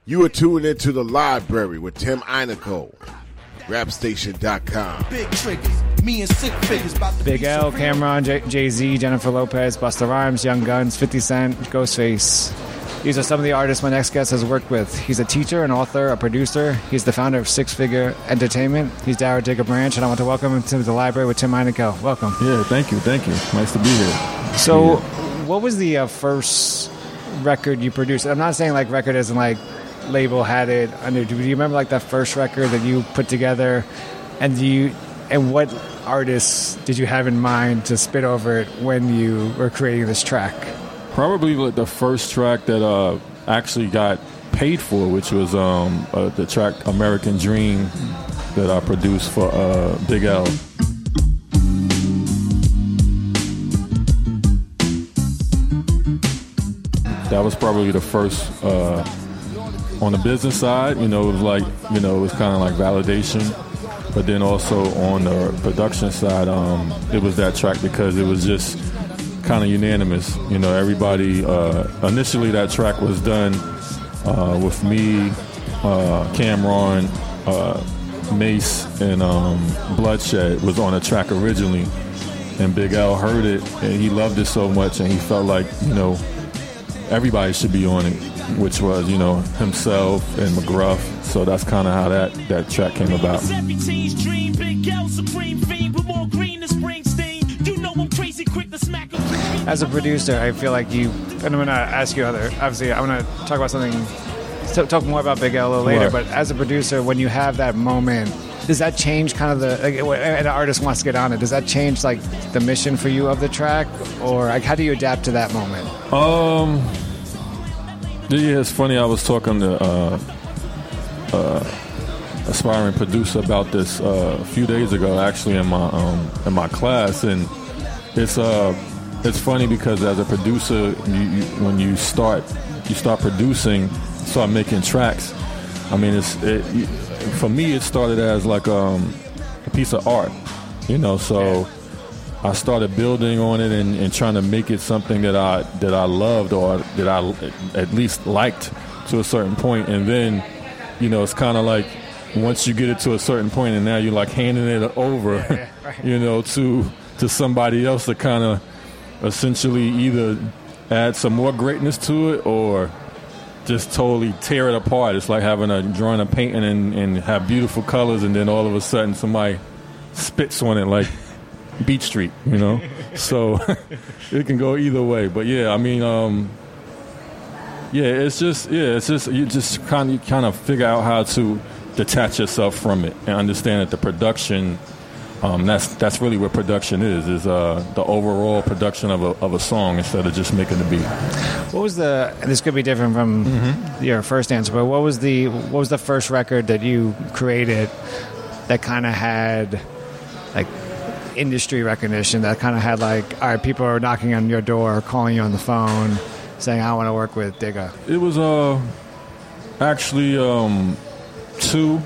You are tuned into The Library with Tim Einico. Rapstation.com. Big triggers, me and sick figures about Big L, Cameron, Jay-Z, Jennifer Lopez, Busta Rhymes, Young Guns, 50 Cent, Ghostface. These are some of the artists my next guest has worked with. He's a teacher, an author, a producer. He's the founder of Six Figure Entertainment. He's Darrell Jacob Branch, and I want to welcome him to The Library with Tim Einico. Welcome. Yeah, thank you. Nice to be here. So, what was the first record you produced? I'm not saying like record as in like label had it under. Do you remember like that first record that you put together, and what artists did you have in mind to spit over it when you were creating this track? Probably like the first track that actually got paid for, which was the track American Dream that I produced for Big L. That was probably the first. On the business side, it was like, it was kind of like validation. But then also on the production side, it was that track because it was just kind of unanimous. Everybody, initially that track was done with me, Cameron, Mace, and Bloodshed was on the track originally. And Big L heard it, and he loved it so much, and he felt like, everybody should be on it. Which was, himself and McGruff. So that's kind of how that track came about. As a producer, I feel like you, and I'm going to ask you obviously, I want to talk about something, talk more about Big L a little later, right. But as a producer, when you have that moment, does that change kind of an artist wants to get on it, does that change like the mission for you of the track? Or like, how do you adapt to that moment? Yeah, it's funny. I was talking to aspiring producer about this a few days ago, actually in my class, and it's funny because as a producer, when you start producing, start making tracks. I mean, for me, it started as like a piece of art, so. I started building on it and trying to make it something that I loved or that I at least liked to a certain point. And then, it's kind of like once you get it to a certain point and now you're like handing it over, to somebody else to kind of essentially either add some more greatness to it or just totally tear it apart. It's like drawing a painting and have beautiful colors, and then all of a sudden somebody spits on it like Beach Street, so it can go either way. But yeah, I mean, it's just you just kind of figure out how to detach yourself from it and understand that the production, that's really what production is the overall production of a song instead of just making the beat. What was and this could be different from your first answer, but what was the first record that you created that kind of had like industry recognition, that kind of had like, all right, people are knocking on your door, calling you on the phone, saying, I want to work with Digga? It was actually two,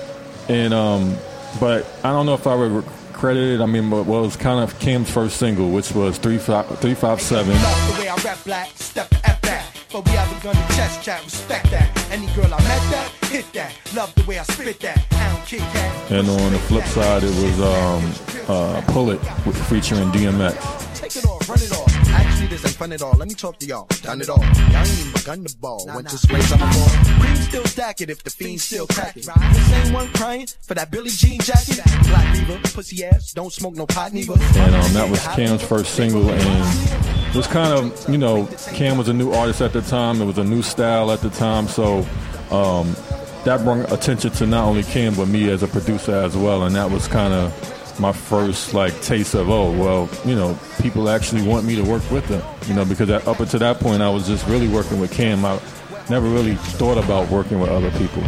and but I don't know if I would credit it. I mean, but it was kind of Cam's first single, which was 357. Love the way I rap black, step the F that. But we have a gun to chest chat, respect that. Any girl I met that, hit that. Love the way I spit that. I don't kick that. And on the flip side, it was Pull It featuring DMX. Take it off, run it off. Actually, this ain't fun at all. Let me talk to y'all. Done it all. Y'all ain't even begun the ball. Went to space on the ball. Cream still stack it if the fiend still crack it. The same one crying for that Billie Jean jacket. Black Beaver, pussy ass, don't smoke no pot neither. And that was Cam's first single, and it was kind of, Cam was a new artist at the time. It was a new style at the time, so that brought attention to not only Cam but me as a producer as well, and that was kind of my first taste of people actually want me to work with them, because up until that point I was just really working with Cam. I never really thought about working with other people.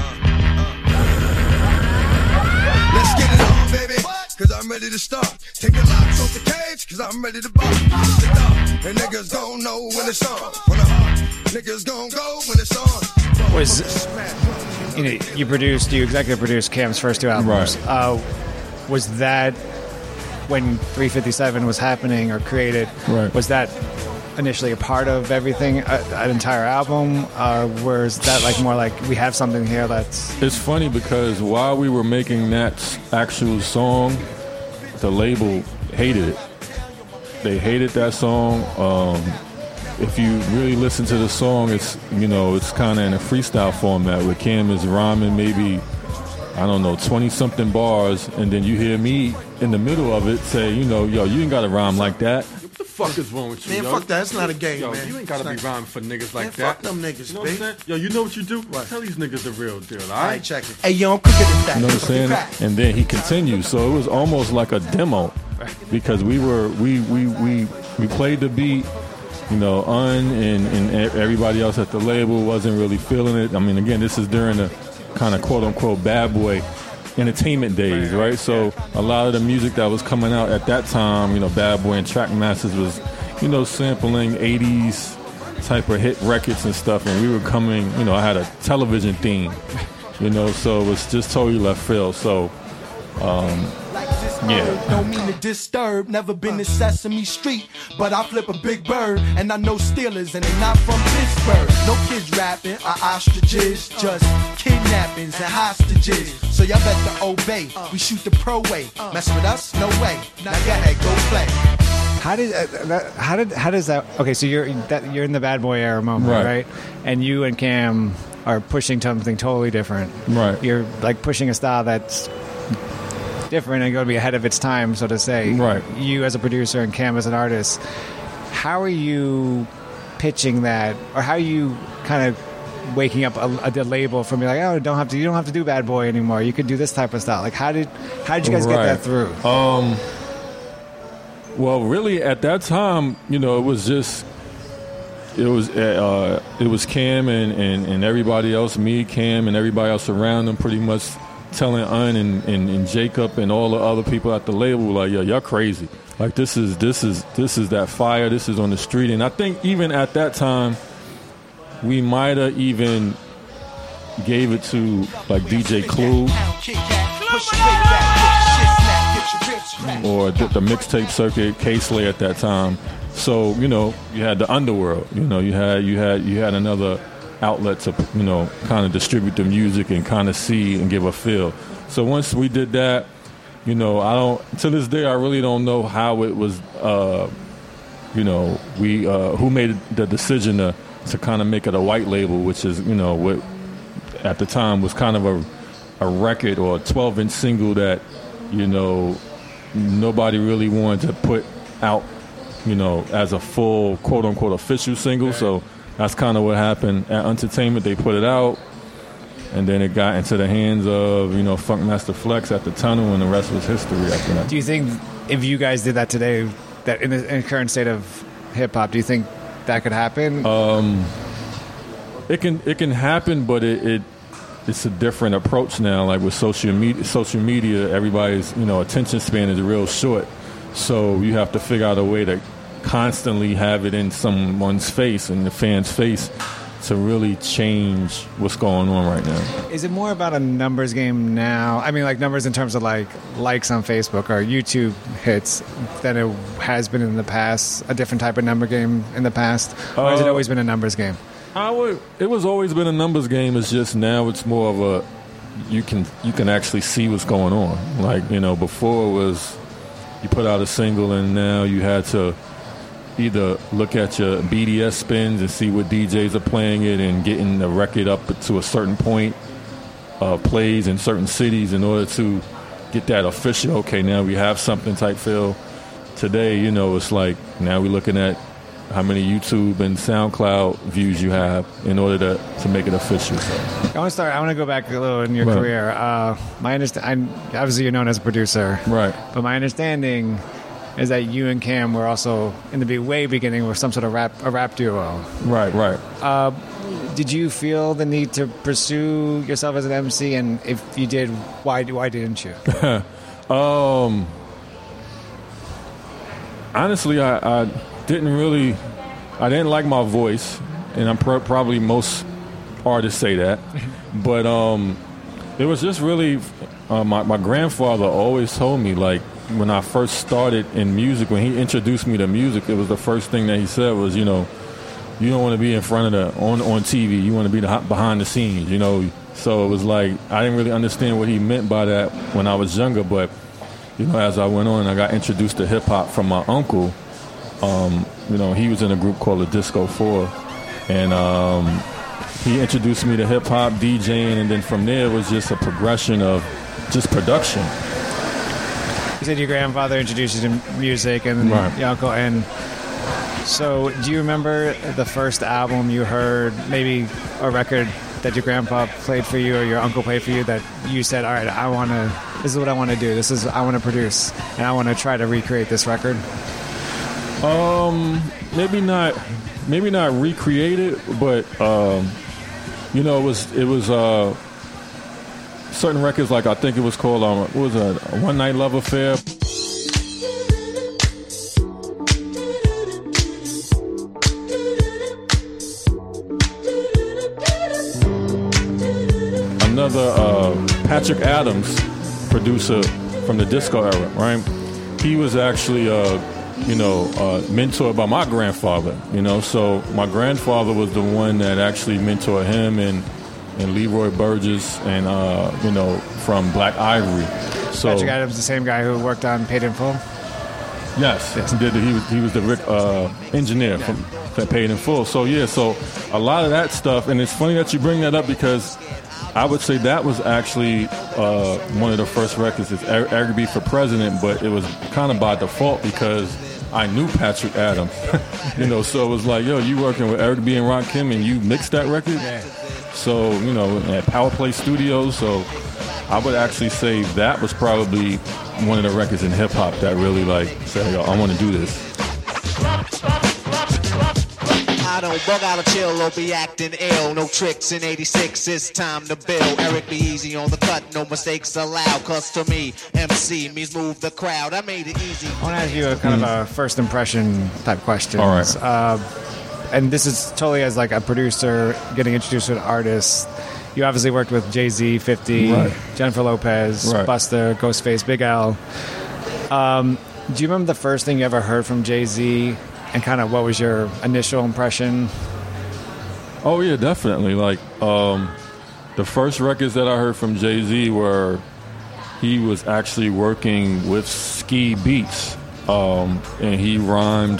Let's get it on, baby, cause I'm ready to start. Take the locks off the cage, cause I'm ready to bump. And niggas don't know when it's on. When the heart, niggas gon' go when it's on. You executive produced Cam's first two albums. Right. Was that when 357 was happening or created? Right. Was that initially a part of everything, an entire album, or is that like more like we have something here that's... It's funny because while we were making that actual song, the label hated it. They hated that song. If you really listen to the song, it's it's kind of in a freestyle format where Cam is rhyming maybe, I don't know, 20-something bars, and then you hear me in the middle of it say, yo, you ain't got to rhyme like that. What the fuck is wrong with you, Man, yo? fuck that. It's not a game, Yo, man. you ain't got to be rhyming for niggas like Man, that. fuck them niggas, You know what I'm saying? Yo, you know what you do? What? Tell these niggas the real deal, all All right, right? check it. Hey, yo, I'm quicker than that. You know what I'm saying? And then he continues. So it was almost like a demo because we played the beat. And everybody else at the label wasn't really feeling it. I mean, again, this is during the kind of quote-unquote bad boy entertainment days, right? So a lot of the music that was coming out at that time, Bad Boy and Trackmasters was, sampling 80s type of hit records and stuff. And we were coming, I had a television theme, so it was just totally left field. So, yeah. Don't mean to disturb, never been to Sesame Street, but I flip a big bird, and I know Steelers, and they not from Pittsburgh. No kids rapping, or ostriches, just kidnappings and hostages. So y'all better obey, we shoot the pro way. Mess with us? No way. Now go ahead, go play. How does that? Okay, so you're in the Bad Boy era moment, right? And you and Cam are pushing something totally different. Right. You're like pushing a style that's different and going to be ahead of its time, so to say. Right. You as a producer and Cam as an artist, how are you pitching that, or how are you kind of waking up the label from being like, oh, you don't have to do Bad Boy anymore. You could do this type of style. Like, how did you guys get that through? Well, really, at that time, it was Cam and everybody else, me, Cam, and everybody else around them, pretty much telling Un and Jacob and all the other people at the label, like, yo, y'all crazy. Like, this is that fire. This is on the street. And I think even at that time, we might have even gave it to like DJ Clue or the mixtape circuit, K-Slay at that time. So you had the underworld. You had another outlet to kind of distribute the music and kind of see and give a feel. So once we did that, to this day I really don't know how it was. Who made the decision to kind of make it a white label, which is what at the time was kind of a record or a 12-inch single that nobody really wanted to put out as a full quote-unquote official single. So that's kind of what happened at Entertainment. They put it out, and then it got into the hands of Funkmaster Flex at the Tunnel, and the rest was history after that. Do you think if you guys did that today, that in the current state of hip-hop, do you think that could happen? It can happen, but it's a different approach now. Like with social media, everybody's attention span is real short, so you have to figure out a way to constantly have it in someone's face and the fan's face to really change what's going on right now. Is it more about a numbers game now? I mean, like numbers in terms of like likes on Facebook or YouTube hits than it has been in the past? A different type of number game in the past, or has it always been a numbers game? It was always been a numbers game. It's just now it's more of a you can actually see what's going on. Like before it was you put out a single and now you had to either look at your BDS spins and see what DJs are playing it and getting the record up to a certain point, plays in certain cities in order to get that official. Okay, now we have something type feel. Today, it's like now we're looking at how many YouTube and SoundCloud views you have in order to make it official. So. I want to go back a little in your career. Obviously you're known as a producer, right? But my understanding is that you and Cam were also in the way beginning with some sort of rap duo. Right. Did you feel the need to pursue yourself as an MC, and if you did, why didn't you? Honestly, I didn't like my voice, and I'm probably most artists say that, but it was just really my grandfather always told me, like, when I first started in music, when he introduced me to music, it was the first thing that he said was, you know, you don't want to be in front of on TV. You want to be behind the scenes, you know. So it was like I didn't really understand what he meant by that when I was younger. But, you know, as I went on, I got introduced to hip-hop from my uncle. You know, he was in a group called the Disco 4. And he introduced me to hip-hop, DJing, and then from there it was just a progression of just production. You said your grandfather introduced you to music and right. Your uncle. And so do you remember the first album you heard, maybe a record that your grandpa played for you or your uncle played for you that you said, all right, this is what I want to do. I want to produce, and I want to try to recreate this record? Maybe not recreate it, but you know, it was certain records, like I think it was called what was it, A One Night Love Affair. Another Patrick Adams, producer from the disco era, right? He was actually mentored by my grandfather, you know. So my grandfather was the one that actually mentored him and Leroy Burgess and you know, from Black Ivory. So Patrick Adams, the same guy who worked on Paid in Full? Yes. He was the engineer from Paid in Full. So yeah, so a lot of that stuff, and it's funny that you bring that up because I would say that was actually one of the first records. It's Eric B for President, but it was kind of by default because I knew Patrick Adams, you know. So it was like, yo, you working with Eric B and Rakim, and you mixed that record. Yeah. So, you know, at Power Play Studios. So I would actually say that was probably one of the records in hip hop that really like said, yo, I want to do this. I don't bug out of chill or be acting ill. No tricks in 86, it's time to build. Eric be easy on the cut, no mistakes allowed. Cause to me, MC means move the crowd. I made it easy. I want to ask you a kind of a first impression type question. All right. And this is totally as like a producer getting introduced to an artist. You obviously worked with Jay-Z, 50, right. Jennifer Lopez, right. Busta, Ghostface, Big L. Do you remember the first thing you ever heard from Jay-Z? And kind of what was your initial impression? Oh, yeah, definitely. Like, the first records that I heard from Jay-Z were he was actually working with Ski Beats. And he rhymed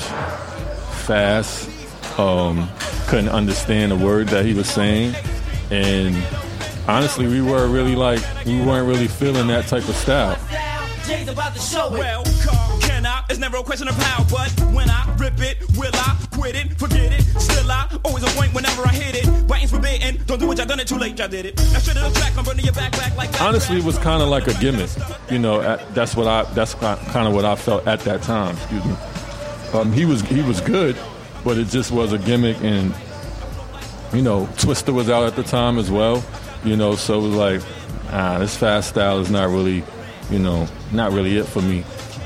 fast. Couldn't understand a word that he was saying. And honestly, we weren't really feeling that type of style. Jay's about to show it. Well, can I? It's never a question of how, but when I rip it, will I quit it, forget it? Still I always a point whenever I hit it. Biting's forbidden. Don't do what y'all done it too late. Y'all did it. Now straight to the track, I'm burning your back like that. Honestly, it was kind of like a gimmick. You know, that's kind of what I felt at that time. Excuse me. He was good, but it just was a gimmick, and you know, Twista was out at the time as well. You know, so it was like, this fast style is not really, you know, not really it for me.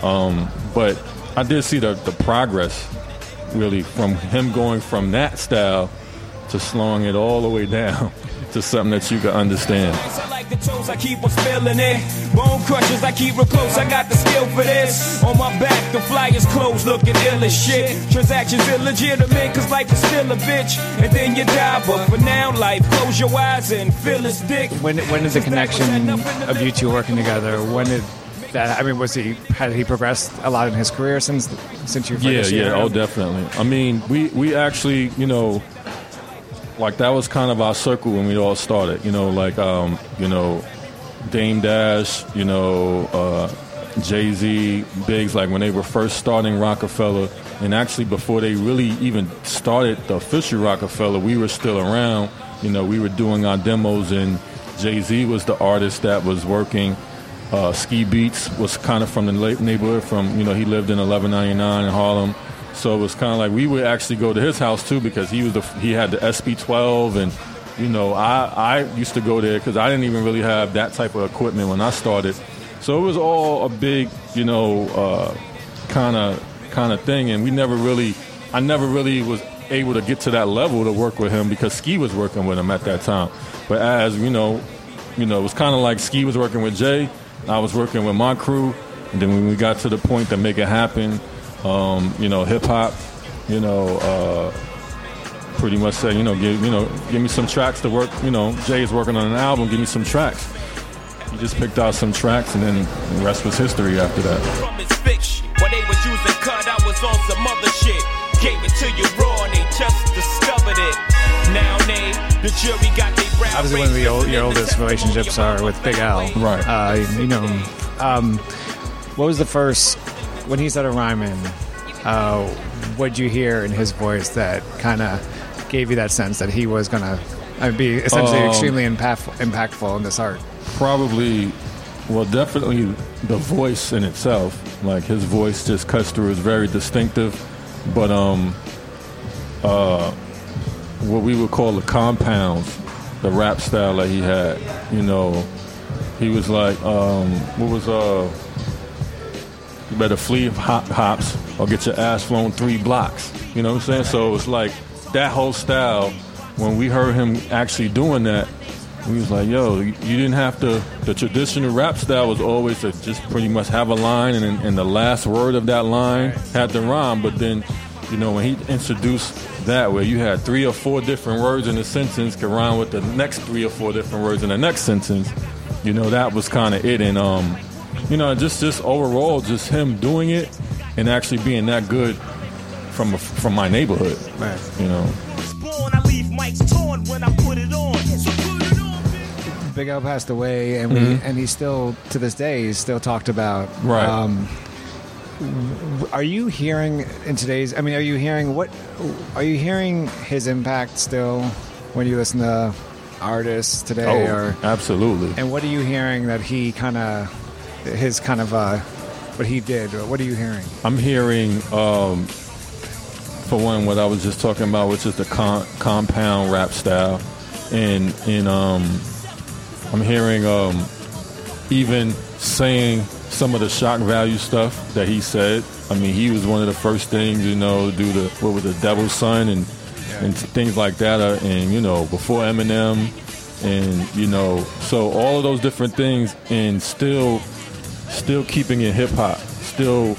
But I did see the progress, really, from him going from that style to slowing it all the way down to something that you can understand. I like the toes, I keep on spilling it. Bone crushers, I keep real close, I got the skill for this. On my back, the flyers closed, looking ill as shit. Transactions illegitimate, cause life is still a bitch. And then you die, but for now, life, close your eyes and feel his dick. When did the connection of you two working together, when did that, I mean, had he progressed a lot in his career since you first Yeah, oh, definitely. I mean, we actually, you know, like that was kind of our circle when we all started, you know, like, you know, Dame Dash, you know, Jay-Z, Biggs, like when they were first starting Rockefeller, and actually before they really even started the official Rockefeller, we were still around, you know, we were doing our demos, and Jay-Z was the artist that was working. Ski Beats was kind of from the neighborhood, from, you know, he lived in 1199 in Harlem. So it was kind of like we would actually go to his house too, because he had the SP12, and you know, I used to go there because I didn't even really have that type of equipment when I started. So it was all a big, you know, kind of thing, and I never really was able to get to that level to work with him because Ski was working with him at that time. But as you know, it was kind of like Ski was working with Jay, I was working with my crew. And then when we got to the point to make it happen, hip hop, pretty much said, give me some tracks to work. Jay is working on an album. Give me some tracks. He just picked out some tracks, and then the rest was history after that. From his fiction, while they was using cut, I was on some other shit. Gave it to you raw, and they just discovered it. Now the jury got their brown. Obviously, one of your oldest relationships are with Big L. Right. What was the first, when he started rhyming, what'd you hear in his voice that kind of gave you that sense that he was going to be essentially extremely impactful in this art? Probably, definitely the voice in itself. Like, his voice just cuts through, is very distinctive. But what we would call the compounds, the rap style that he had, he was like, you better flee hops or get your ass flown 3 blocks. You know what I'm saying? So it's like that whole style, when we heard him actually doing that, we was like, yo, you didn't have to. The traditional rap style was always to just pretty much have a line, and the last word of that line had to rhyme. But then, when he introduced that, where you had 3 or 4 different words in a sentence could rhyme with the next 3 or 4 different words in the next sentence, that was kind of it. And just overall, just him doing it and actually being that good from my neighborhood, right? I leave mics torn when I put it on. So put it on. Big L passed away, and he still, to this day, he's still talked about. Right. Are you hearing in today's? I mean, are you hearing his impact still when you listen to artists today? Absolutely. And what are you hearing that he what he did? What are you hearing? I'm hearing, for one, what I was just talking about, which is the compound rap style, and I'm hearing even saying some of the shock value stuff that he said. I mean, he was one of the first things, do the Devil's Son and things like that, and before Eminem, and so all of those different things, and still keeping it hip hop, still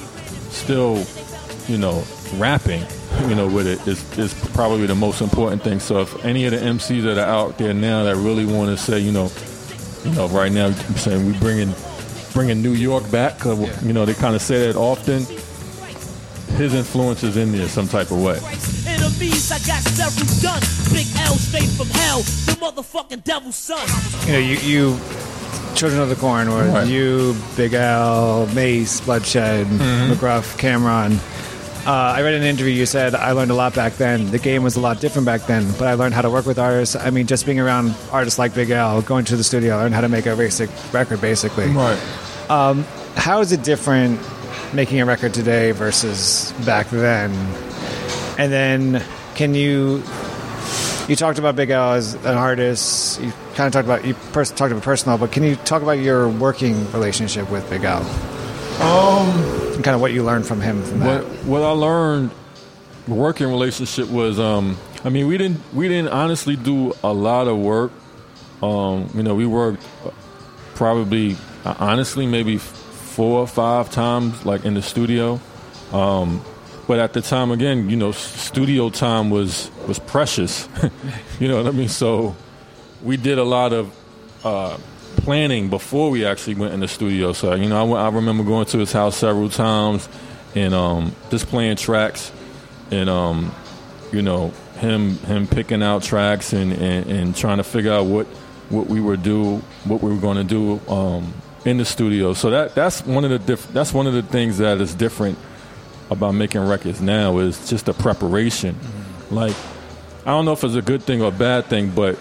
rapping, with it is probably the most important thing. So if any of the MCs that are out there now that really want to say, right now I'm saying we bringing New York back, they kind of say that often. His influence is in there some type of way. Enemies, I got several done. Big L straight from hell, the motherfucking Devil's Son. You Children of the Corn, or right. You, Big L, Mace, Bloodshed, McGruff, Cameron. I read in an interview you said, I learned a lot back then. The game was a lot different back then, but I learned how to work with artists. I mean, just being around artists like Big L, going to the studio, I learned how to make a basic record, basically. Right. How is it different making a record today versus back then? And then you talked about Big L as an artist. You kind of talked about personal, but can you talk about your working relationship with Big L? And kind of what you learned from him from that. What I learned, the working relationship was, we didn't honestly do a lot of work. We worked probably, honestly, maybe 4 or 5 times, like in the studio. But at the time, again, studio time was precious. You know what I mean? So we did a lot of planning before we actually went in the studio. So, I remember going to his house several times and just playing tracks and, him picking out tracks and trying to figure out what we were going to do in the studio. So that's one of the things that is different about making records now is just the preparation. Mm-hmm. Like, I don't know if it's a good thing or a bad thing, but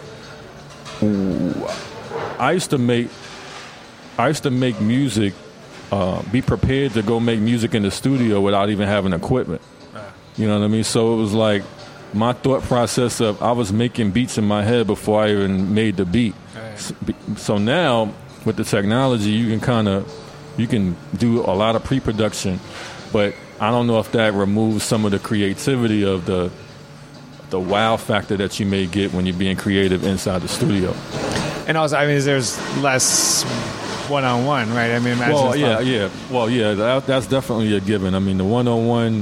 I used to make music, be prepared to go make music in the studio without even having equipment. You know what I mean? So it was like my thought process of I was making beats in my head before I even made the beat. So now with the technology, you can do a lot of pre-production, but I don't know if that removes some of the creativity of the wow factor that you may get when you're being creative inside the studio. And also, there's less one-on-one, right? I mean, imagine Well, it's yeah, fun. yeah. Well, yeah, that's definitely a given. I mean, the one-on-one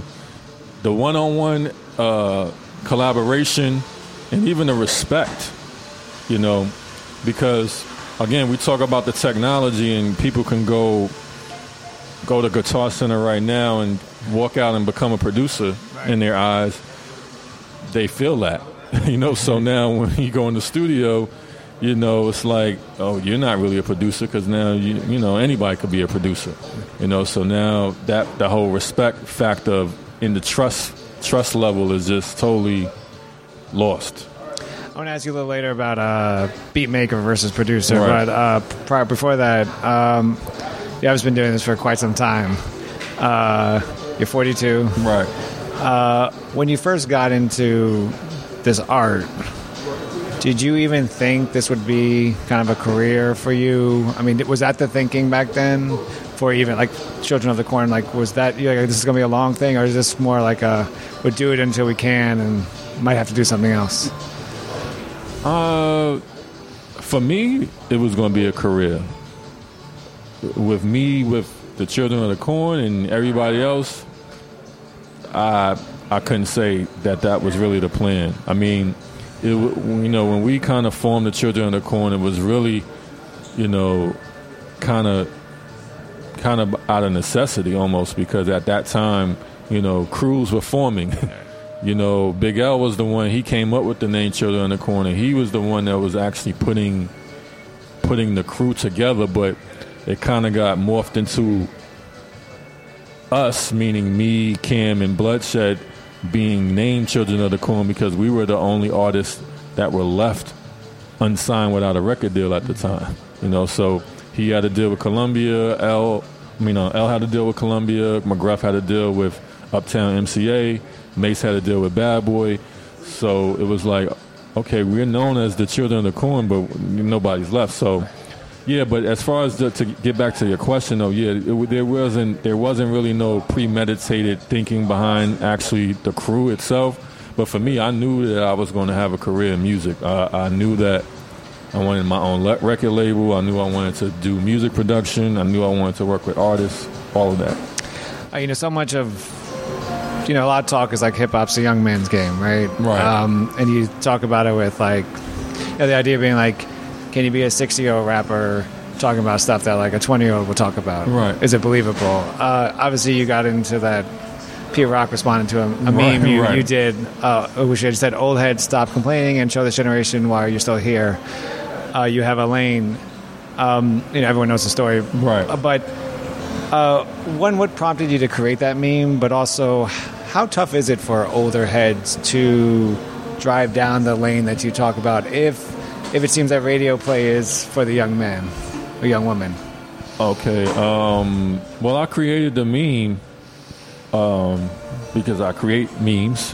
collaboration and even the respect, you know, because, again, we talk about the technology and people can go to Guitar Center right now and walk out and become a producer in their eyes. They feel that, you know, so now when you go in the studio, you know, it's like, oh, you're not really a producer because now, you know, anybody could be a producer, you know, so now that the whole respect factor in the trust level is just totally lost. I want to ask you a little later about beat maker versus producer, Right. but before that, yeah, I've been doing this for quite some time. You're 42. Right. When you first got into this art, did you even think this would be kind of a career for you? I mean, was that the thinking back then for even like Children of the Corn? Like, was that, you're like, this is going to be a long thing, or is this more like we'll do it until we can and might have to do something else? For me, it was going to be a career. With me, with the Children of the Corn and everybody else, I couldn't say that was really the plan. I mean, you know, when we kind of formed the Children of the Corn, it was really, you know, kind of out of necessity almost, because at that time, you know, crews were forming. You know, Big L was the one, he came up with the name Children of the Corn, and he was the one that was actually putting the crew together, but it kind of got morphed into us, meaning me, Cam, and Bloodshed, being named Children of the Corn because we were the only artists that were left unsigned without a record deal at the time. You know, so he had to deal with Columbia. L had to deal with Columbia. McGruff had to deal with Uptown MCA. Mace had to deal with Bad Boy. So it was like, okay, we're known as the Children of the Corn, but nobody's left. So, yeah, but as far as to get back to your question, though, yeah, there wasn't really no premeditated thinking behind actually the crew itself. But for me, I knew that I was going to have a career in music. I knew that I wanted my own record label. I knew I wanted to do music production. I knew I wanted to work with artists, all of that. You know, so much of, you know, a lot of talk is like hip-hop's a young man's game, right? Right. And you talk about it with like, you know, the idea being like, can you be a 60-year-old rapper talking about stuff that like a 20-year-old will talk about? Right. Is it believable? Obviously, you got into that. Pete Rock responded to a meme you did, which you said, "Old heads, stop complaining and show this generation why you're still here." You have a lane. You know, everyone knows the story, right? But one, what prompted you to create that meme? But also, how tough is it for older heads to drive down the lane that you talk about if it seems that radio play is for the young man or young woman? Okay. Well, I created the meme because I create memes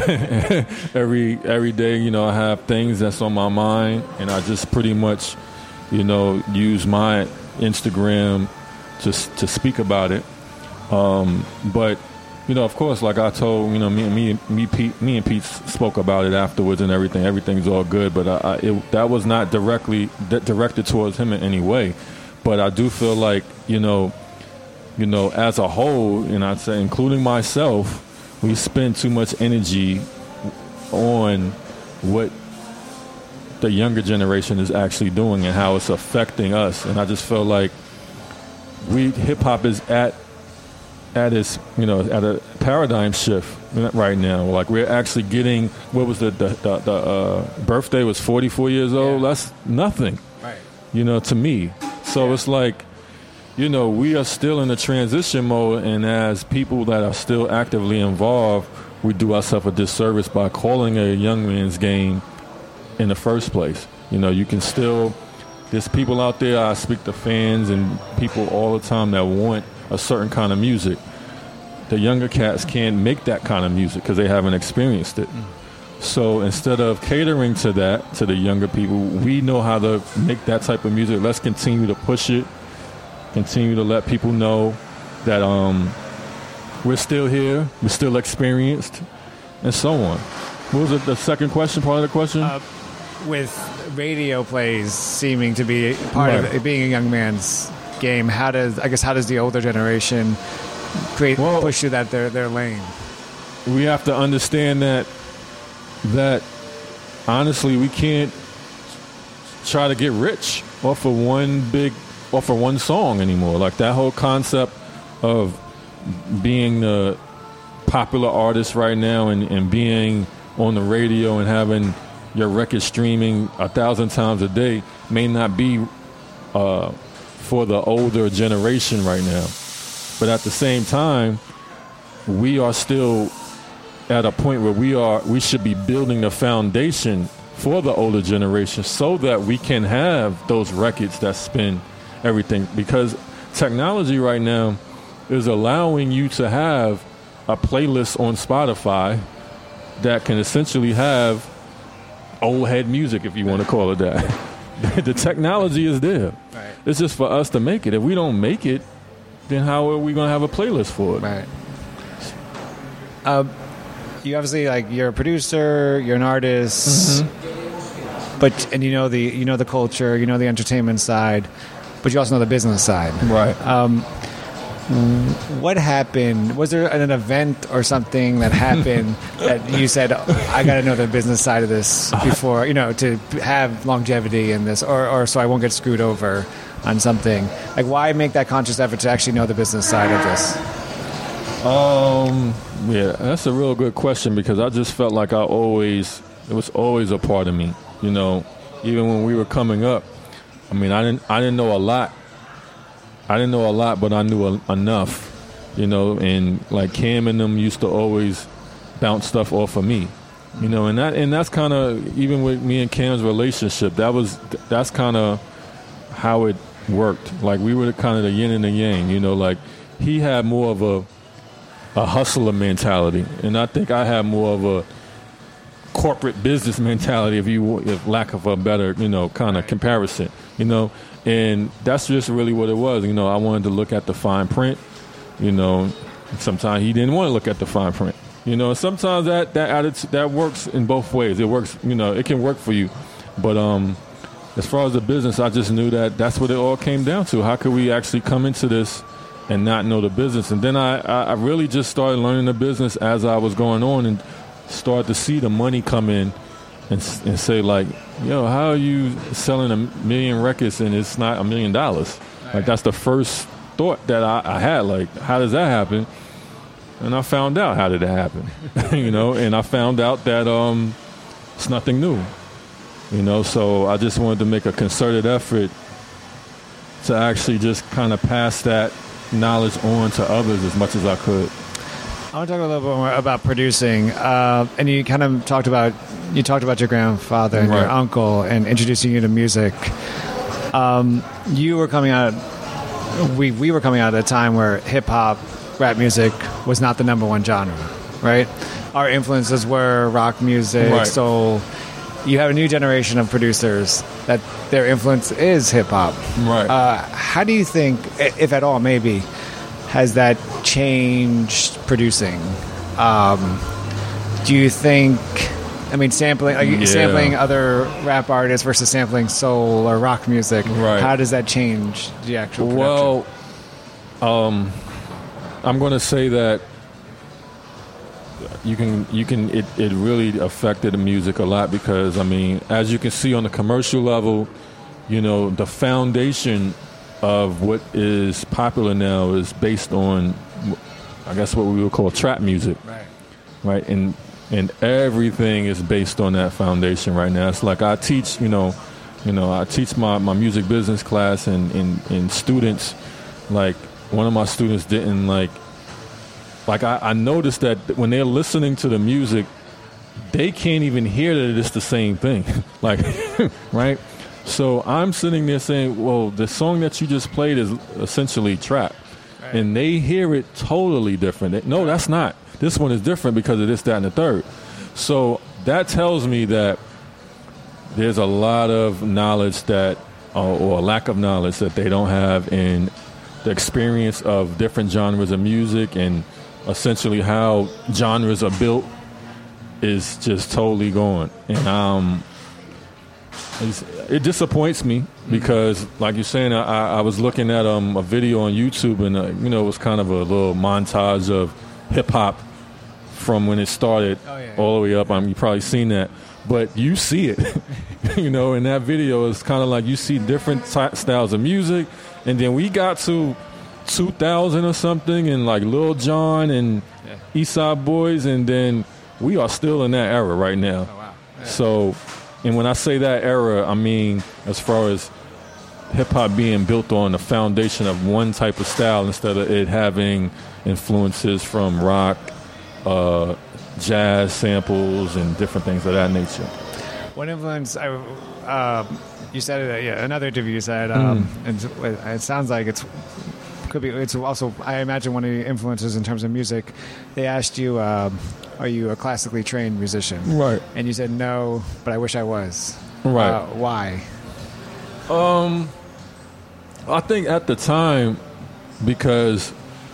every day. You know, I have things that's on my mind, and I just pretty much, you know, use my Instagram just to speak about it. But you know, of course, like I told, you know, me and Pete spoke about it afterwards and everything. Everything's all good, but that was not directed towards him in any way. But I do feel like, you know, as a whole, and I'd say including myself, we spend too much energy on what the younger generation is actually doing and how it's affecting us. And I just feel like hip hop is at its, you know, at a paradigm shift right now. Like, we're actually getting, what was the birthday was 44 years old. Yeah. That's nothing, Right. you know, to me. So it's like, you know, we are still in a transition mode, and as people that are still actively involved, we do ourselves a disservice by calling it a young man's game in the first place. You know, you can still, there's people out there, I speak to fans and people all the time that want a certain kind of music. The younger cats can't make that kind of music because they haven't experienced it. So instead of catering to that, to the younger people, we know how to make that type of music. Let's continue to push it, continue to let people know that we're still here, we're still experienced, and so on. What was it, the second question, part of the question? With radio plays seeming to be part of it, being a young man's game, how does the older generation push through their lane? We have to understand that honestly, we can't try to get rich off of one song anymore. Like that whole concept of being the popular artist right now and being on the radio and having your record streaming 1,000 times a day may not be for the older generation right now. But at the same time, we are still at a point where we should be building the foundation for the older generation so that we can have those records that spin everything. Because technology right now is allowing you to have a playlist on Spotify that can essentially have old head music, if you want to call it that. The technology is there. Right. It's just for us to make it. If we don't make it, then how are we going to have a playlist for it? Right. You obviously you're a producer, you're an artist, and you know the culture, you know the entertainment side, but you also know the business side. Right. What happened? Was there an event or something that happened that you said, I got to know the business side of this before, to have longevity in this, or so I won't get screwed over on something? Like, why make that conscious effort to actually know the business side of this? Yeah, that's a real good question, because I just felt like it was always a part of me, even when we were coming up. I mean, I didn't know a lot. But I knew enough, and like Cam and them used to always bounce stuff off of me, and that's kind of, even with me and Cam's relationship, that's kind of how it worked. Like, we were kind of the yin and the yang, like he had more of a hustler mentality, and I think I had more of a corporate business mentality, if lack of a better, kind of comparison, and that's just really what it was. I wanted to look at the fine print, sometimes he didn't want to look at the fine print, sometimes that works in both ways. It works, it can work for you, but as far as the business, I just knew that that's what it all came down to. How could we actually come into this and not know the business? And then I really just started learning the business as I was going on, and started to see the money come in and say, like, how are you selling 1 million records and it's not $1 million? Like, that's the first thought that I had. Like, how does that happen? And I found out how did it happen, and I found out that it's nothing new, so I just wanted to make a concerted effort to actually just kind of pass that knowledge on to others as much as I could. I want to talk a little bit more about producing, and you kind of talked about your grandfather and your uncle and introducing you to music. You were coming out. We were coming out at a time where hip hop, rap music was not the number one genre, right? Our influences were rock music, soul. You have a new generation of producers that their influence is hip hop. Right. How do you think, if at all, maybe, has that changed producing? Do you think, sampling other rap artists versus sampling soul or rock music, how does that change the actual production? Well, I'm going to say that it really affected the music a lot, because, as you can see on the commercial level, the foundation of what is popular now is based on, I guess, what we would call trap music. Right. And everything is based on that foundation right now. It's like I teach, I teach my music business class, and students, like, one of my students didn't like I noticed that when they're listening to the music, they can't even hear that it's the same thing. Like, right? So I'm sitting there saying, well, the song that you just played is essentially trap. Right. And they hear it totally different. No, that's not. This one is different because of this, that, and the third. So that tells me that there's a lot of knowledge that, or lack of knowledge that they don't have in the experience of different genres of music, and essentially how genres are built is just totally gone. And it disappoints me because, like you're saying, I was looking at a video on YouTube, and it was kind of a little montage of hip hop from when it started all the way up. You've probably seen that, but you see it, in that video. It's kind of like you see different styles of music, and then we got to 2000 or something, and like Lil Jon and East Side Boys, and then we are still in that era right now. Oh, wow. Yeah. So, and when I say that era, I mean as far as hip-hop being built on the foundation of one type of style instead of it having influences from rock, jazz samples, and different things of that nature. What influence? You said it. Another interview you said, and it sounds like it's also, I imagine, one of the influences in terms of music. They asked you, are you a classically trained musician? Right. And you said no, but I wish I was. Right. Why? I think at the time, because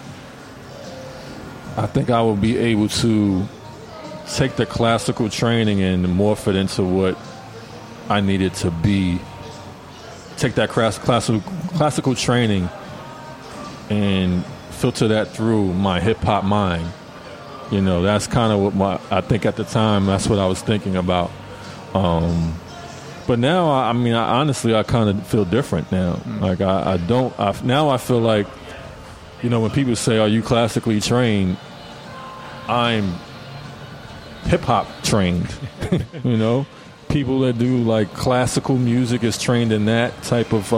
I think I would be able to take the classical training and morph it into what I needed to be. Take that classical training and filter that through my hip-hop mind. That's kind of what I think at the time, that's what I was thinking about. But now, I honestly, I kind of feel different now. Like, now I feel like, when people say, are you classically trained? I'm hip-hop trained. People that do, like, classical music is trained in that type of,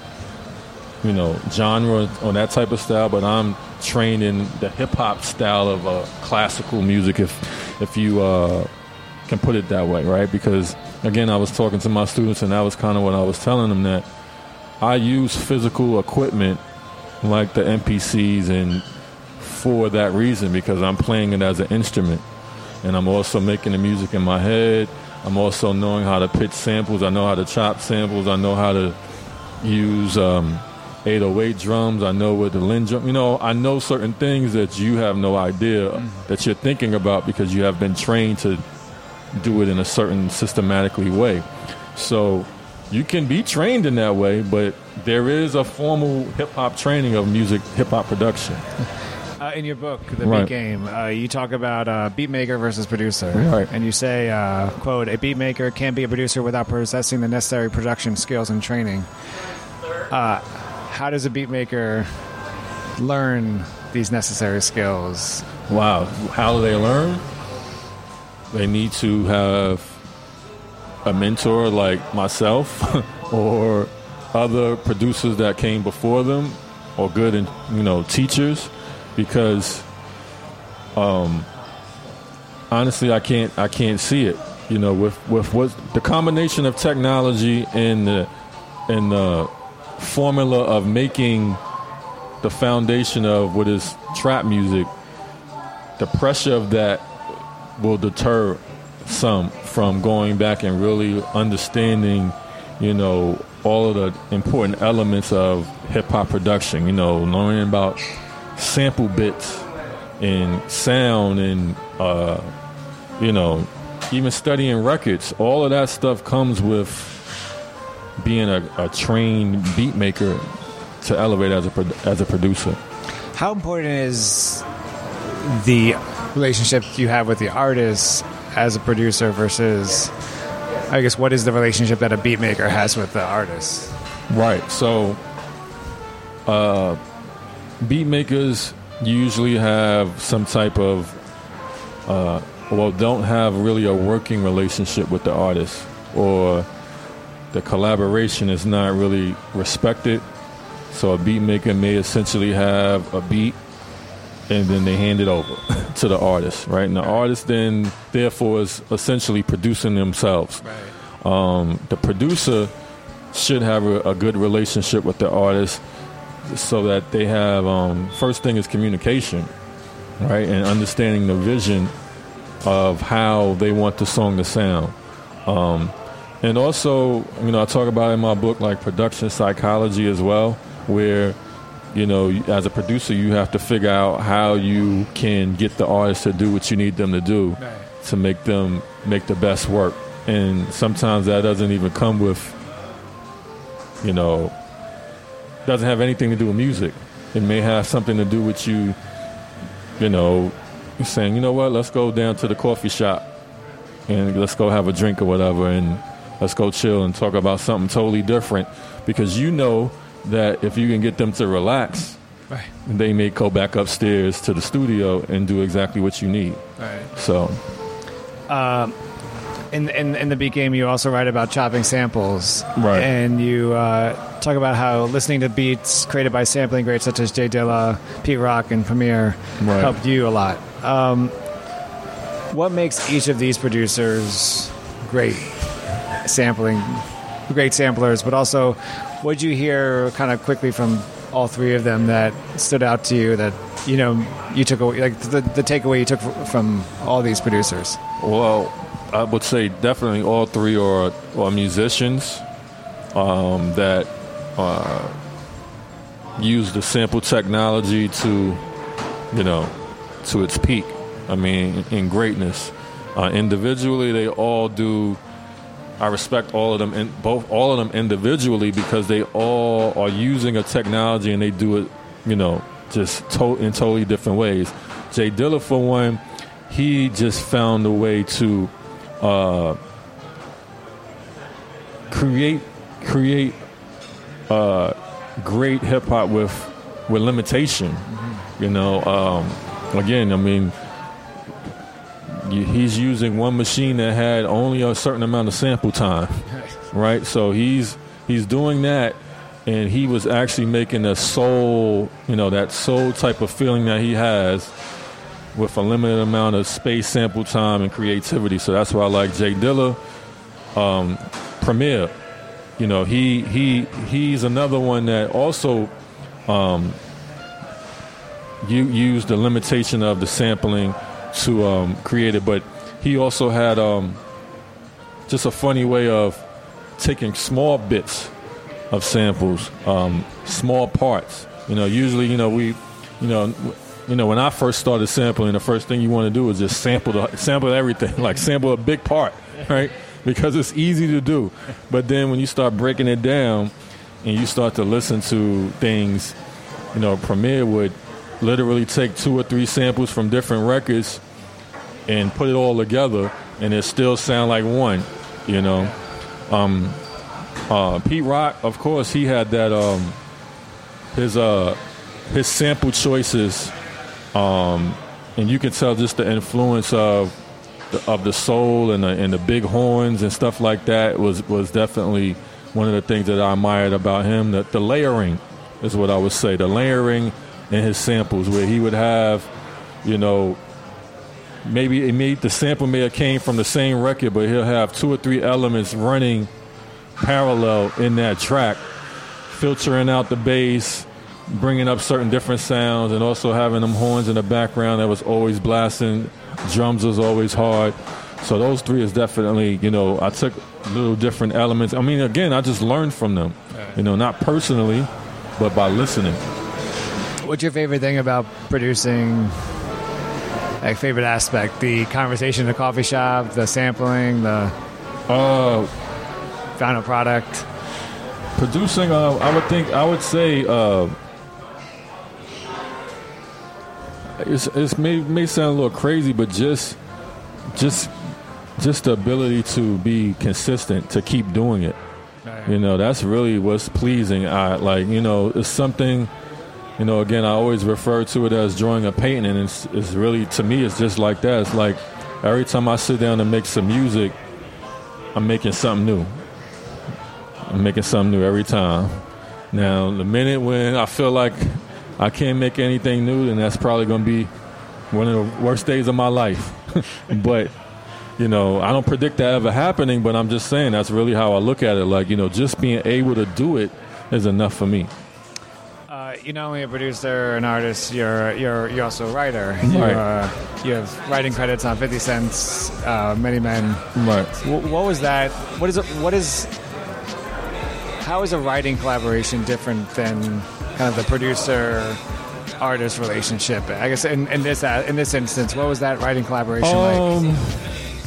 genre or that type of style, but I'm trained in the hip-hop style of classical music, if you can put it that way, right? Because, again, I was talking to my students, and that was kind of what I was telling them, that I use physical equipment like the MPCs and for that reason, because I'm playing it as an instrument, and I'm also making the music in my head. I'm also knowing how to pitch samples. I know how to chop samples. I know how to use 808 drums. I know what the Lin drum. I know certain things that you have no idea that you're thinking about because you have been trained to do it in a certain systematically way. So you can be trained in that way, but there is a formal hip-hop training of music, hip-hop production. In your book, The Right. Beat Game, you talk about beat maker versus producer. Right. And you say, quote, a beat maker can't be a producer without possessing the necessary production skills and training. How does a beat maker learn these necessary skills? Wow. How do they learn? They need to have a mentor like myself or other producers that came before them, or good teachers, because honestly I can't see it. With what the combination of technology and the formula of making the foundation of what is trap music, the pressure of that will deter some from going back and really understanding, all of the important elements of hip-hop production, learning about sample bits and sound and, even studying records. All of that stuff comes with being a trained beat maker to elevate as a producer. How important is the relationship you have with the artist as a producer versus, I guess, what is the relationship that a beat maker has with the artist? Right. So, beat makers usually have some type of, don't have really a working relationship with the artist, or the collaboration is not really respected. So a beat maker may essentially have a beat, and then they hand it over to the artist, right? And the artist then, therefore, is essentially producing themselves. Right. The producer should have a good relationship with the artist, so that they have, first thing is communication, right? And understanding the vision of how they want the song to sound. And also, I talk about in my book, like, production psychology as well, where, as a producer, you have to figure out how you can get the artist to do what you need them to do, right, to make them make the best work. and sometimes that doesn't even come with, doesn't have anything to do with music. It may have something to do with you, saying, you know what, let's go down to the coffee shop and let's go have a drink or whatever, and let's go chill and talk about something totally different, because you know that if you can get them to relax, Right. they may go back upstairs to the studio and do exactly what you need. Right. So, In the Beat Game, you also write about chopping samples. Right. And you talk about how listening to beats created by sampling greats such as Jay Dilla, Pete Rock, and Premier Right. helped you a lot. What makes each of these producers great samplers, but also what did you hear kind of quickly from all three of them that stood out to you that, you took away, like the takeaway you took from all these producers? well, I would say definitely all three are musicians that use the sample technology to its peak. I mean, in greatness. Individually, they all do. I respect all of them, all of them individually, because they all are using a technology and they do it, just in totally different ways. Jay Dilla, for one, he just found a way to create great hip hop with limitation. Again, I mean, he's using one machine that had only a certain amount of sample time, right? So he's doing that, and he was actually making a soul, that soul type of feeling that he has with a limited amount of space, sample time, and creativity. So that's why I like Jay Dilla. Premier, he's another one that also used the limitation of the sampling to create it, but he also had just a funny way of taking small bits of samples, small parts. Usually, when I first started sampling, the first thing you want to do is just sample everything, like sample a big part, right? Because it's easy to do. But then when you start breaking it down and you start to listen to things, Premier would literally take 2 or 3 samples from different records and put it all together, and it still sound like one. Pete Rock, of course, he had that his sample choices, and you can tell just the influence of the soul and the big horns and stuff like that was definitely one of the things that I admired about him. The layering is what I would say. The layering in his samples, where he would have, maybe the sample may have came from the same record, but he'll have 2 or 3 elements running parallel in that track, filtering out the bass, bringing up certain different sounds, and also having them horns in the background that was always blasting. Drums was always hard. So those 3 is definitely, I took little different elements. I mean, again, I just learned from them, not personally, but by listening. What's your favorite thing about producing? Like, favorite aspect? The conversation in the coffee shop, the sampling, the final product? Producing, I would say it may sound a little crazy, but just the ability to be consistent, to keep doing it. Right. That's really what's pleasing. It's something. Again, I always refer to it as drawing a painting, and it's really, to me, it's just like that. It's like every time I sit down and make some music, I'm making something new. I'm making something new every time. Now, the minute when I feel like I can't make anything new, then that's probably going to be one of the worst days of my life. But, I don't predict that ever happening, but I'm just saying that's really how I look at it. Like, just being able to do it is enough for me. You're not only a producer, an artist, you're also a writer. Right. You have writing credits on 50 Cent's Many Men. Right. What was that? How is a writing collaboration different than kind of the producer-artist relationship? I guess in this instance, what was that writing collaboration like?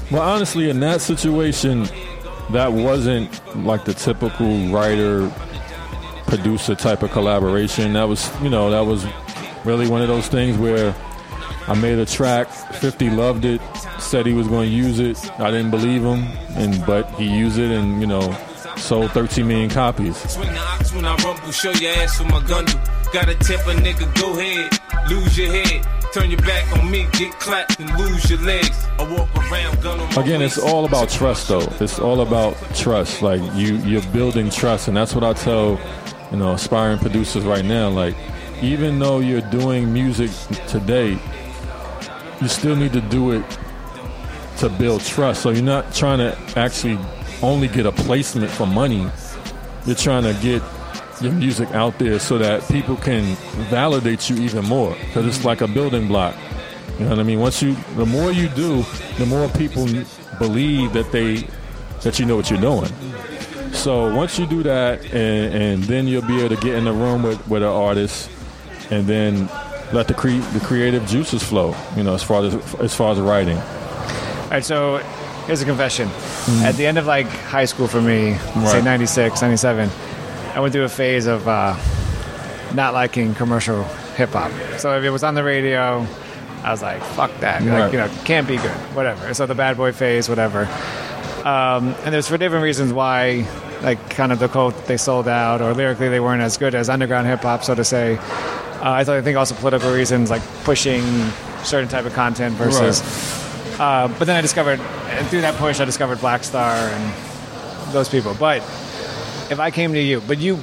Well, honestly, in that situation, that wasn't like the typical writer producer type of collaboration. That was really one of those things where I made a track, 50 loved it, said he was going to use it. I didn't believe him, but he used it and, sold 13 million copies. Swing the ox when I rumble, show your ass with my gun. Got a tip, a nigga, go ahead, lose your head. Turn your back on me, get clapped and lose your legs. I walk around, gun on my Again, it's all about trust, though. It's all about trust. Like, you're building trust, and that's what I tell, aspiring producers right now. Like, even though you're doing music today, you still need to do it to build trust. So you're not trying to actually only get a placement for money. You're trying to get your music out there so that people can validate you even more, because it's like a building block. You know what I mean? The more you do, the more people believe that you know what you're doing. So once you do that, and then you'll be able to get in the room with an artist, and then let the creative juices flow. As far as writing. All right, so here's a confession. At the end of like high school for me, say 96, 97, I went through a phase of not liking commercial hip hop. So if it was on the radio, I was like, fuck that. Right. Like, can't be good, whatever. So the bad boy phase, whatever. And there's for different reasons why, like kind of the quote, they sold out, or lyrically they weren't as good as underground hip hop, so to say. I think also political reasons, like pushing certain type of content versus... Right. But then I discovered, and through that push, I discovered Black Star and those people. But if I came to you, but you've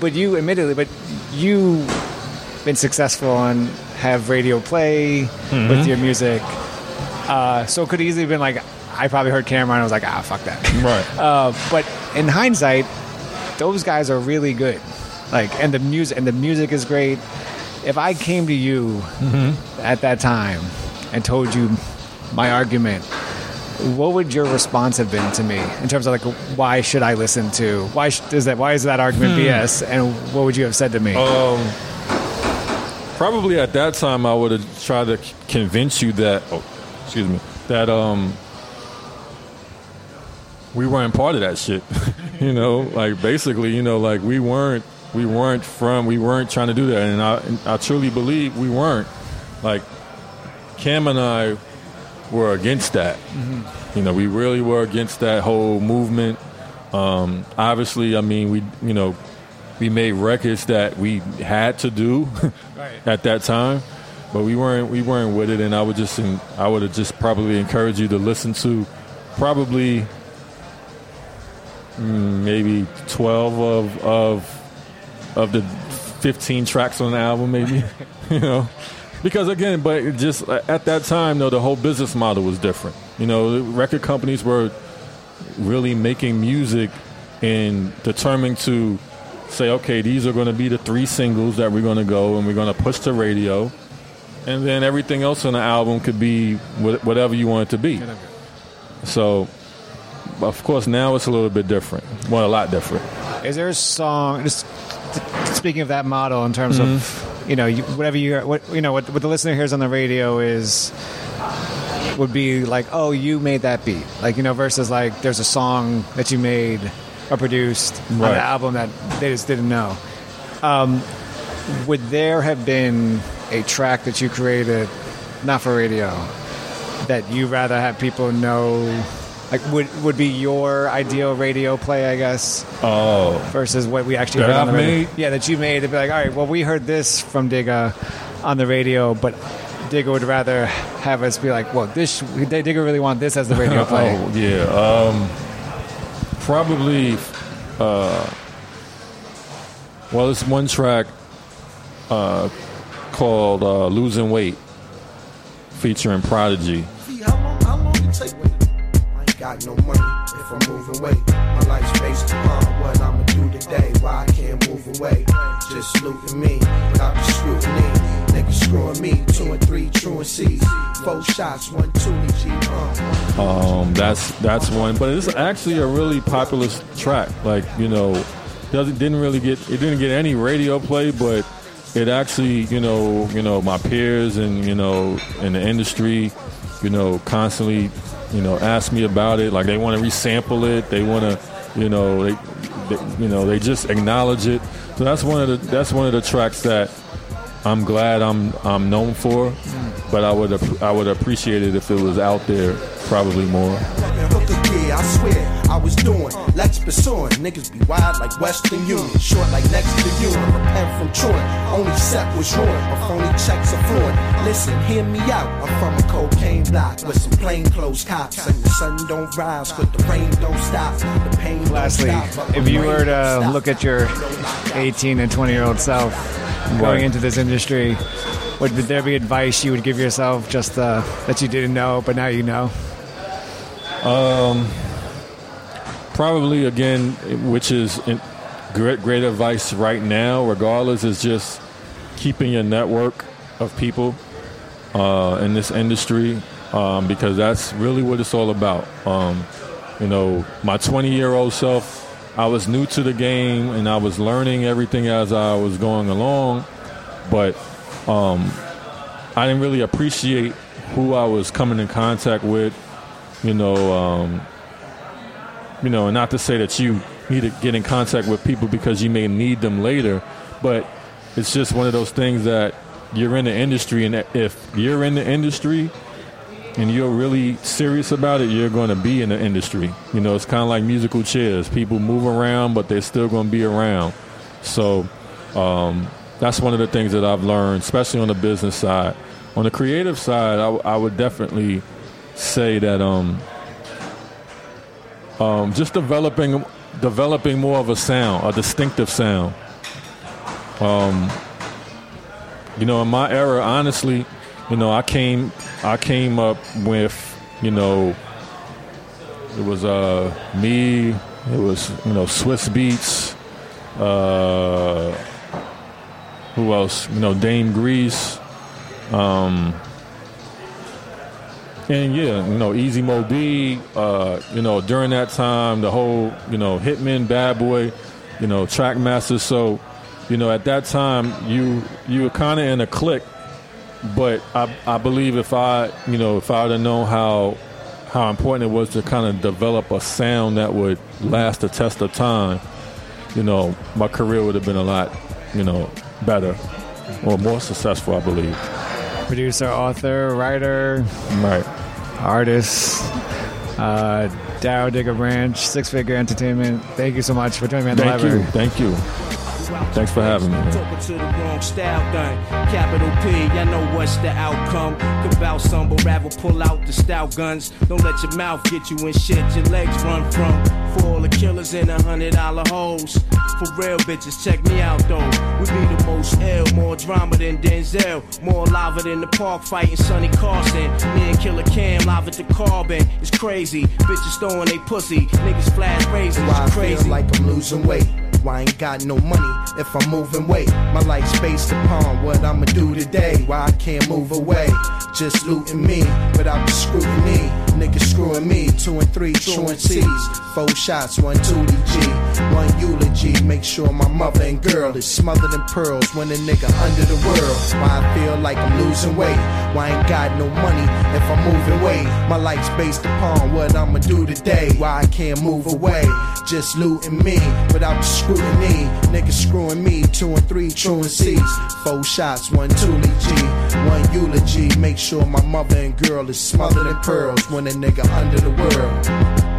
been successful and have radio play with your music. So it could easily have been like, I probably heard Cameron, I was like, fuck that. Right. But in hindsight, those guys are really good. Like, and the music is great. If I came to you at that time and told you my argument, what would your response have been to me in terms of like, why should I listen to? Why is that argument BS? And what would you have said to me? Probably at that time I would have tried to convince you that we weren't part of that shit. Like basically, like we weren't trying to do that, and I truly believe we weren't. Like Cam and I were against that. We really were against that whole movement. Obviously, I mean, we made records that we had to do at that time, but we weren't with it. And I would have just probably encouraged you to listen to probably maybe 12 of the 15 tracks on the album, maybe. Because again, but just at that time, though, the whole business model was different. The record companies were really making music and determined to say, okay, these are going to be the 3 singles that we're going to go and we're going to push to radio, and then everything else on the album could be whatever you want it to be. So, of course, now it's a little bit different. Well, a lot different. Is there a song? Just speaking of that model, in terms of what the listener hears on the radio would be like, oh, you made that beat, like versus like there's a song that you made or produced on an album that they just didn't know. Would there have been a track that you created, not for radio, that you rather have people know? Like would be your ideal radio play, I guess. Oh, versus what we actually heard on the radio. Yeah, that you made. They'd be like, all right, well, we heard this from Digga on the radio, but Digga would rather have us be like, well, Digga really want this as the radio play. Oh yeah, probably. Well, it's one track called "Losing Weight," featuring Prodigy. How long it take? Got no money if I'm moving weight. My life's based upon what I'ma do today. Why I can't move away? Just looting me without the scrutiny. Niggas screwing me. 2 and 3 truancies. 4 shots, 1 2 G. That's one, but it's actually a really popular track. Like didn't get any radio play, but it actually my peers and in the industry constantly, ask me about it. Like they want to resample it. They want to, they just acknowledge it. So that's one of the tracks that I'm glad I'm known for. But I would appreciate it if it was out there probably more. I swear I was doing Lex pursuing. Niggas be wild like Western Union, short like next to you. Repent from Troy, only set was ruined, but phony checks are fluent. Listen, hear me out. I'm from a cocaine block with some plainclothes cops, and the sun don't rise, but the rain don't stop. The pain Lastly, don't stop. if you were to look at your 18 and 20-year-old self going into this industry, would there be advice you would give yourself just that you didn't know, but now you know? Probably again, which is great advice right now, regardless, is just keeping your network of people in this industry, because that's really what it's all about. My 20-year-old self, I was new to the game and I was learning everything as I was going along, but I didn't really appreciate who I was coming in contact with. And not to say that you need to get in contact with people because you may need them later, but it's just one of those things that you're in the industry, and if you're in the industry and you're really serious about it, you're going to be in the industry. It's kind of like musical chairs. People move around, but they're still going to be around. So that's one of the things that I've learned, especially on the business side. On the creative side, I would definitely say that just developing more of a sound, a distinctive sound. In my era, honestly, I came up with, it was me, it was Swiss Beats, who else? Dame Grease. And Easy Mo B, during that time, the whole, Hitman, Bad Boy, Trackmaster. So, at that time, you were kind of in a clique, but I believe if I would have known how important it was to kind of develop a sound that would last the test of time, my career would have been a lot, better or more successful, I believe. Producer, author, writer, right, artist, Darryl Digger Branch, Six Figure Entertainment. Thank you so much for joining me on the library. Thank you. Thanks for having me, man. Talking to the wrong style gun. Capital P, y'all know what's the outcome. Could bout some, but rather pull out the style guns. Don't let your mouth get you in shit your legs run from. For all the killers in $100 holes. For real bitches, check me out though. We be the most ill, more drama than Denzel. More lava than the park fighting Sonny Carson. Me and Killer Cam live at the Carbon. It's crazy. Bitches throwing they pussy. Niggas flash raisins. Why Crazy. I feel like I'm losing weight. Why I ain't got no money if I'm moving weight. My life's based upon what I'ma do today. Why I can't move away. Just looting me without the scrutiny. Niggas screwing me. 2 and 3 truancies. 4 shots, 1 2 G. 1 eulogy. Make sure my mother and girl is smothered in pearls when a nigga under the world. Why I feel like I'm losing weight. Why I ain't got no money if I'm moving weight. My life's based upon what I'ma do today. Why I can't move away. Just looting me without the scrutiny. Niggas screwing me. 2 and 3 truancies. 4 shots, 1 2 G. 1 eulogy. Make sure my mother and girl is smothered in pearls when a nigga under the world.